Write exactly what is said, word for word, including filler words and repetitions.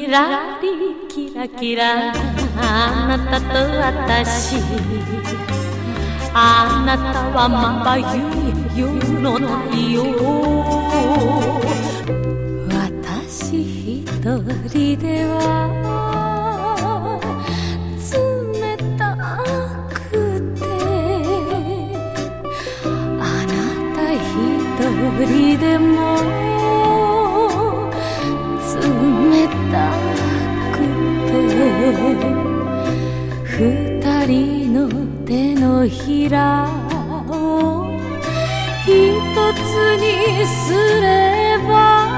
らりキラキラあなたと私あなたはまばゆい夜の太陽私一人では冷たくてあなた一人でも冷たくて二人の手のひらを一つにすれ